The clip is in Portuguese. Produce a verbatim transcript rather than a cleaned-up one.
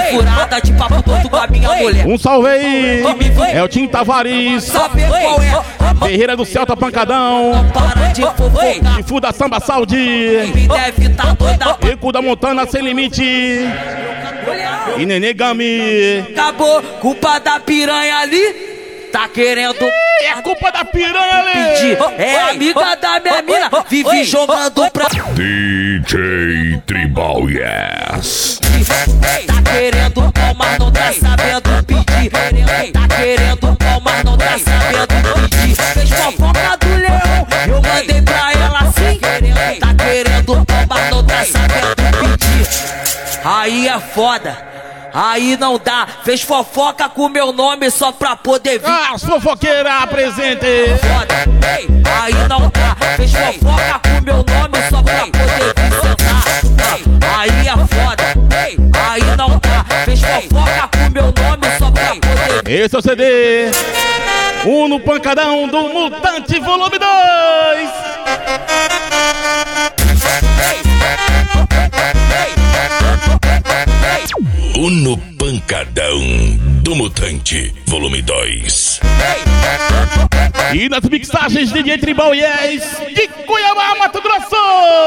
furada de papo todo com a minha mulher. Um salve aí, é o Tim Tavares, Sabe qual é? Ferreira do Celta Pancadão, Para de fofocar. e Fuda Samba Saúde, Me deve tá doida. Eco da Montana Sem Limite e Nenê Gami. Acabou, culpa da piranha ali. Tá querendo É culpa da piranha pedir. ali. É amiga da minha mina. Vive jogando pra. D J Tribal Yes. Tá querendo pau, mas não tá sabendo pedir. Tá querendo pau, mas não tá sabendo pedir. Fez fofoca do leão, eu mandei pra ela assim. Tá querendo pau, mas não tá sabendo pedir. Aí é foda. Aí não dá, fez fofoca com meu nome só pra poder vir. As fofoqueiras apresente. Foda, aí não dá, fez fofoca com meu nome só pra poder vir sentar. Aí é foda, aí não dá, fez fofoca com meu nome só pra poder vir. Esse é o C D Uno Pancadão do Mutante Volume dois. Uno Pancadão do Mutante, volume dois. E nas mixagens de D J Tribal Yes de Cuiabá, Mato Grosso.